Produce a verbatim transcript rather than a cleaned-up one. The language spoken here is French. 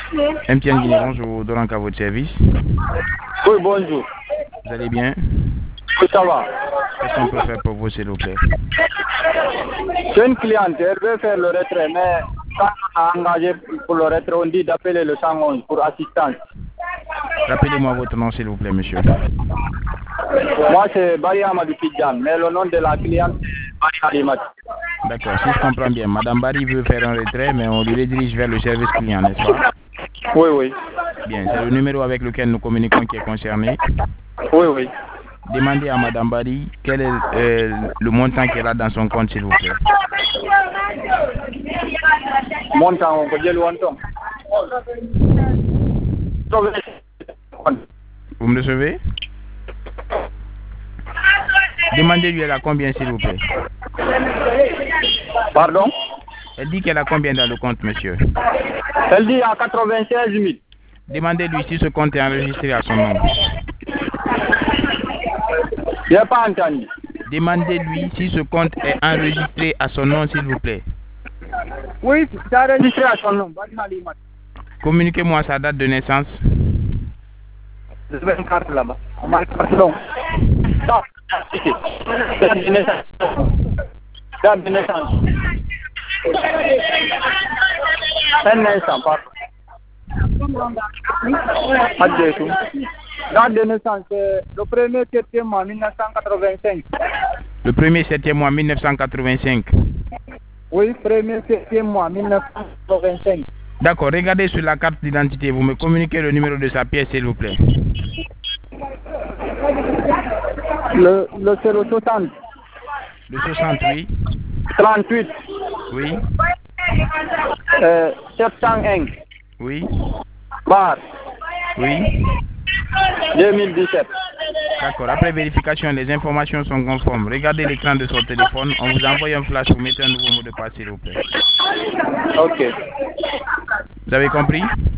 M T N Guinée, bonjour, Dorank à votre service. Oui, bonjour. Vous allez bien? Oui, ça va. Qu'est-ce qu'on peut faire pour vous, s'il vous plaît? J'ai une cliente, elle veut faire le retrait, mais quand on a engagé pour le retrait, on dit d'appeler le cent onze pour assistance. Rappelez-moi votre nom, s'il vous plaît, monsieur. Moi, c'est Bari Amadou Tidjan, mais le nom de la cliente, c'est Bari Alimati. D'accord, si je comprends bien, Madame Bari veut faire un retrait, mais on lui redirige vers le service client, n'est-ce pas? Oui, oui. Bien, c'est le numéro avec lequel nous communiquons qui est concerné. Oui, oui. Demandez à Madame Bari quel est euh, le montant qu'elle a dans son compte, s'il vous plaît. Montant, on peut dire le montant. Vous me recevez? Demandez-lui elle a combien, s'il vous plaît. Pardon? Elle dit qu'elle a combien dans le compte, monsieur? Elle dit à quatre-vingt-seize mille. Demandez-lui si ce compte est enregistré à son nom. Je n'ai pas entendu. Demandez-lui si ce compte est enregistré à son nom, s'il vous plaît. Oui, c'est enregistré à son nom. Communiquez-moi sa date de naissance. Le vingt-quatre là-bas. Pardon. Date de naissance. Date de naissance. Un instant, pardon. Date de naissance, le premier septième mois mille neuf cent quatre-vingt-cinq. Le premier septième mois mille neuf cent quatre-vingt-cinq. Oui, premier septième mois mille neuf cent quatre-vingt-cinq. D'accord, regardez sur la carte d'identité. Vous me communiquez le numéro de sa pièce, s'il vous plaît. Le, le, c'est le soixante. Le soixante, oui. trente-huit. Oui. Euh, sept cent un. Oui. Bar. Oui. deux mille dix-sept. D'accord, après vérification, les informations sont conformes. Regardez l'écran de son téléphone. On vous envoie un flash pour mettre un nouveau mot de passe, s'il vous plaît. Ok. Vous avez compris?